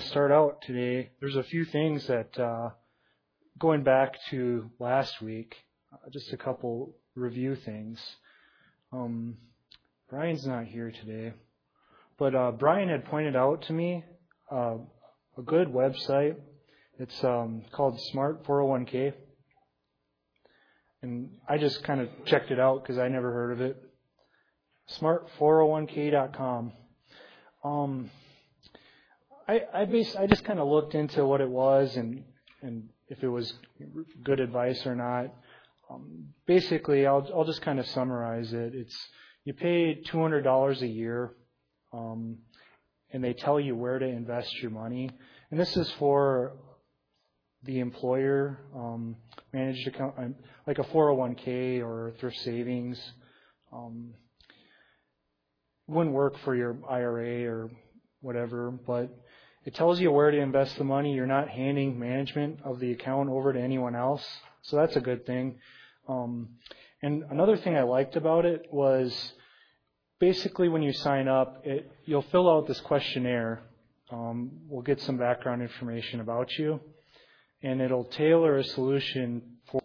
Start out today, there's a few things that, going back to last week, just a couple review things. Brian's not here today, but Brian had pointed out to me a good website. It's called Smart 401k, and I just kind of checked it out because I never heard of it. Smart401k.com. I just kind of looked into what it was and if it was good advice or not. Basically, I'll just kind of summarize it. You pay $200 a year, and they tell you where to invest your money. And this is for the employer managed account, like a 401k or thrift savings. Wouldn't work for your IRA or whatever, but it tells you where to invest the money. You're not handing management of the account over to anyone else, so that's a good thing. And another thing I liked about it was basically when you sign up, you'll fill out this questionnaire. We'll get some background information about you, and it'll tailor a solution